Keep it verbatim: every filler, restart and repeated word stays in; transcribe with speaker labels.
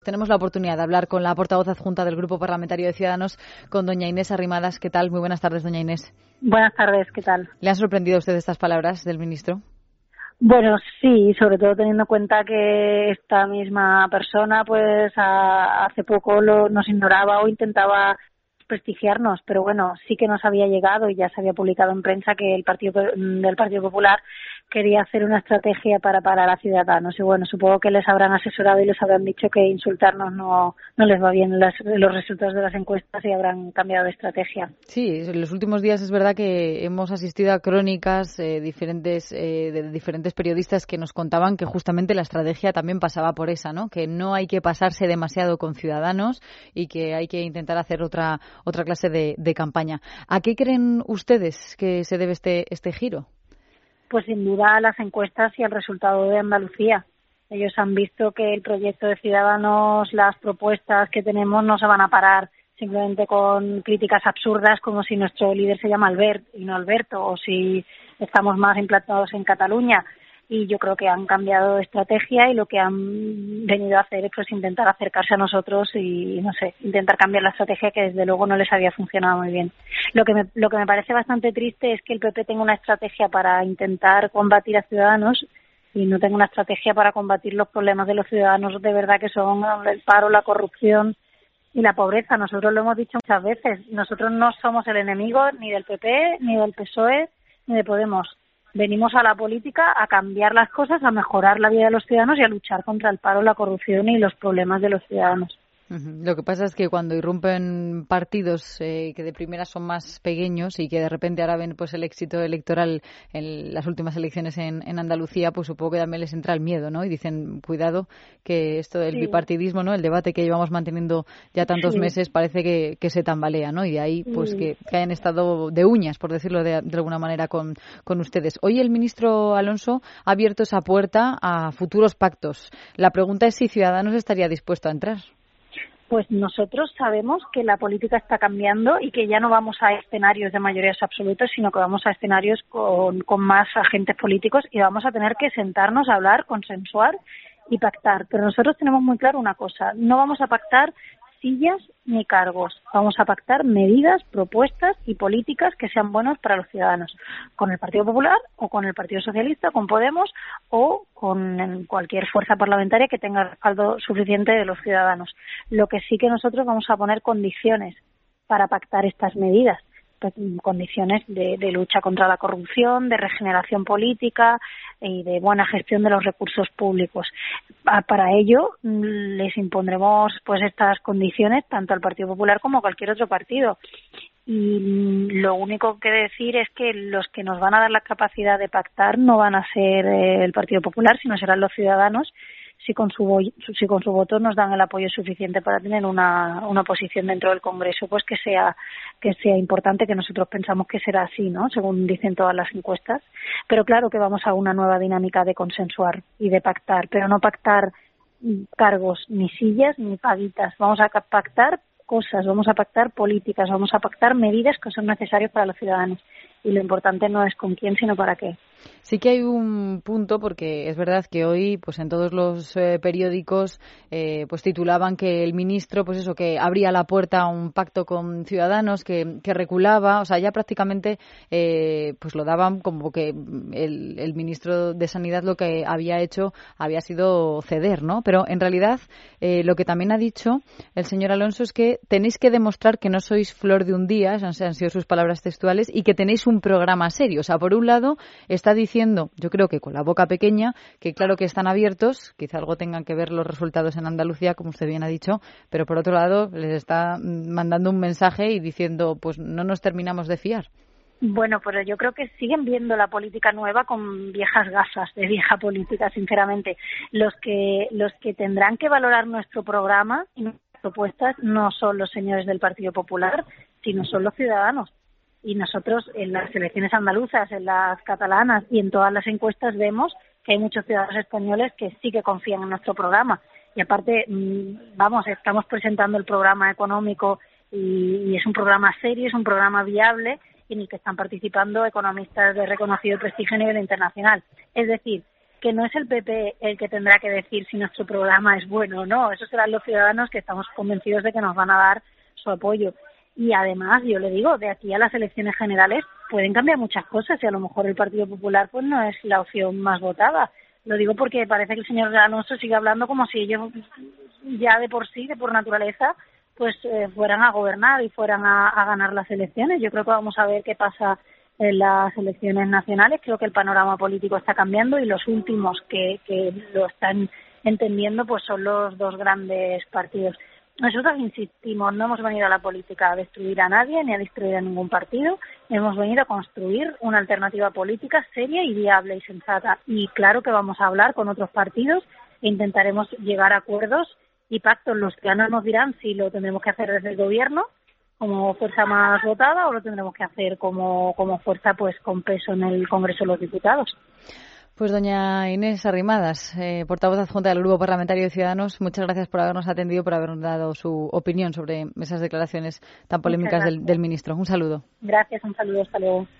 Speaker 1: Tenemos la oportunidad de hablar con la portavoz adjunta del Grupo Parlamentario de Ciudadanos, con doña Inés Arrimadas. ¿Qué tal? Muy buenas tardes, doña Inés.
Speaker 2: Buenas tardes, ¿qué tal?
Speaker 1: ¿Le han sorprendido a usted estas palabras del ministro?
Speaker 2: Bueno, sí, sobre todo teniendo en cuenta que esta misma persona, pues a, hace poco lo, nos ignoraba o intentaba prestigiarnos, pero bueno, sí que nos había llegado y ya se había publicado en prensa que el Partido del Partido Popular quería hacer una estrategia para parar a Ciudadanos y bueno, supongo que les habrán asesorado y les habrán dicho que insultarnos no no les va bien las, los resultados de las encuestas y habrán cambiado de estrategia.
Speaker 1: Sí, en los últimos días es verdad que hemos asistido a crónicas eh, diferentes eh, de diferentes periodistas que nos contaban que justamente la estrategia también pasaba por esa, ¿no? Que no hay que pasarse demasiado con Ciudadanos y que hay que intentar hacer otra otra clase de, de campaña. ¿A qué creen ustedes que se debe este este giro?
Speaker 2: Pues sin duda a las encuestas y al resultado de Andalucía. Ellos han visto que el proyecto de Ciudadanos, las propuestas que tenemos no se van a parar simplemente con críticas absurdas como si nuestro líder se llama Albert y no Alberto o si estamos más implantados en Cataluña. Y yo creo que han cambiado de estrategia y lo que han venido a hacer es pues intentar acercarse a nosotros y, no sé, intentar cambiar la estrategia que desde luego no les había funcionado muy bien. Lo que me, lo que me parece bastante triste es que el P P tenga una estrategia para intentar combatir a Ciudadanos y no tenga una estrategia para combatir los problemas de los ciudadanos de verdad que son el paro, la corrupción y la pobreza. Nosotros lo hemos dicho muchas veces, nosotros no somos el enemigo ni del P P, ni del P S O E, ni de Podemos. Venimos a la política a cambiar las cosas, a mejorar la vida de los ciudadanos y a luchar contra el paro, la corrupción y los problemas de los ciudadanos.
Speaker 1: Uh-huh. Lo que pasa es que cuando irrumpen partidos eh, que de primera son más pequeños y que de repente ahora ven pues el éxito electoral en las últimas elecciones en, en Andalucía, pues supongo que también les entra el miedo, ¿no? Y dicen, cuidado, que esto del sí. bipartidismo, ¿no? El debate que llevamos manteniendo ya tantos sí. meses parece que, que se tambalea, ¿no? Y de ahí pues sí. que, que hayan estado de uñas, por decirlo de, de alguna manera, con, con ustedes. Hoy el ministro Alonso ha abierto esa puerta a futuros pactos. La pregunta es si Ciudadanos estaría dispuesto a entrar.
Speaker 2: Pues nosotros sabemos que la política está cambiando y que ya no vamos a escenarios de mayorías absolutas, sino que vamos a escenarios con, con más agentes políticos y vamos a tener que sentarnos a hablar, consensuar y pactar. Pero nosotros tenemos muy claro una cosa, no vamos a pactar sillas ni cargos, vamos a pactar medidas, propuestas y políticas que sean buenas para los ciudadanos, con el Partido Popular o con el Partido Socialista, con Podemos o con cualquier fuerza parlamentaria que tenga respaldo suficiente de los ciudadanos. Lo que sí que nosotros vamos a poner condiciones para pactar estas medidas, condiciones de, de lucha contra la corrupción, de regeneración política y de buena gestión de los recursos públicos. Para ello les impondremos pues estas condiciones tanto al Partido Popular como a cualquier otro partido. Y lo único que decir es que los que nos van a dar la capacidad de pactar no van a ser el Partido Popular, sino serán los ciudadanos, si con su si con su voto nos dan el apoyo suficiente para tener una una posición dentro del Congreso, pues que sea que sea importante, que nosotros pensamos que será así, ¿no? Según dicen todas las encuestas. Pero claro que vamos a una nueva dinámica de consensuar y de pactar, pero no pactar cargos, ni sillas, ni paguitas. Vamos a pactar cosas, vamos a pactar políticas, vamos a pactar medidas que son necesarias para los ciudadanos. Y lo importante no es con quién, sino para qué.
Speaker 1: Sí que hay un punto, porque es verdad que hoy, pues en todos los eh, periódicos, eh, pues titulaban que el ministro, pues eso, que abría la puerta a un pacto con Ciudadanos, que, que reculaba, o sea, ya prácticamente, eh, pues lo daban como que el, el ministro de Sanidad lo que había hecho había sido ceder, ¿no? Pero en realidad, eh, lo que también ha dicho el señor Alonso es que tenéis que demostrar que no sois flor de un día, esas han sido sus palabras textuales, y que tenéis un programa serio. O sea, por un lado, está diciendo, yo creo que con la boca pequeña, que claro que están abiertos, quizá algo tengan que ver los resultados en Andalucía, como usted bien ha dicho, pero por otro lado les está mandando un mensaje y diciendo, pues no nos terminamos de fiar.
Speaker 2: Bueno, pero yo creo que siguen viendo la política nueva con viejas gafas de vieja política, sinceramente. Los que los que tendrán que valorar nuestro programa y nuestras propuestas no son los señores del Partido Popular, sino son los ciudadanos. Y nosotros en las elecciones andaluzas, en las catalanas y en todas las encuestas vemos que hay muchos ciudadanos españoles que sí que confían en nuestro programa. Y aparte, vamos, estamos presentando el programa económico y, y es un programa serio, es un programa viable, en el que están participando economistas de reconocido prestigio a nivel internacional. Es decir, que no es el P P el que tendrá que decir si nuestro programa es bueno o no. Esos serán los ciudadanos que estamos convencidos de que nos van a dar su apoyo. Y además, yo le digo, de aquí a las elecciones generales pueden cambiar muchas cosas y a lo mejor el Partido Popular pues no es la opción más votada. Lo digo porque parece que el señor Alonso sigue hablando como si ellos ya de por sí, de por naturaleza, pues eh, fueran a gobernar y fueran a, a ganar las elecciones. Yo creo que vamos a ver qué pasa en las elecciones nacionales. Creo que el panorama político está cambiando y los últimos que, que lo están entendiendo pues son los dos grandes partidos. Nosotros insistimos, no hemos venido a la política a destruir a nadie ni a destruir a ningún partido, hemos venido a construir una alternativa política seria y viable y sensata. Y claro que vamos a hablar con otros partidos e intentaremos llegar a acuerdos y pactos. Los ciudadanos nos dirán si lo tendremos que hacer desde el gobierno como fuerza más votada o lo tendremos que hacer como, como fuerza pues con peso en el Congreso de los Diputados.
Speaker 1: Pues doña Inés Arrimadas, eh, portavoz adjunta del Grupo Parlamentario de Ciudadanos, muchas gracias por habernos atendido, por habernos dado su opinión sobre esas declaraciones tan polémicas del, del ministro. Un saludo.
Speaker 2: Gracias, un saludo, hasta luego.